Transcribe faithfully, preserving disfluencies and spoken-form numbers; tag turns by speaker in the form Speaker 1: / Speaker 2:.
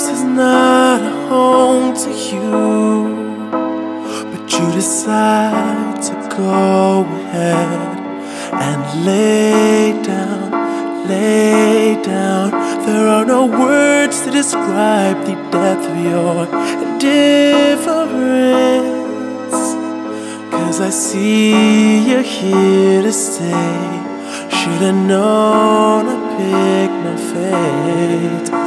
Speaker 1: is not a home to you, but you decide to go ahead and lay down, lay down. There are no words to describe the depth of your indifference, 'cause I see you're here to stay. Should've known I picked my fate.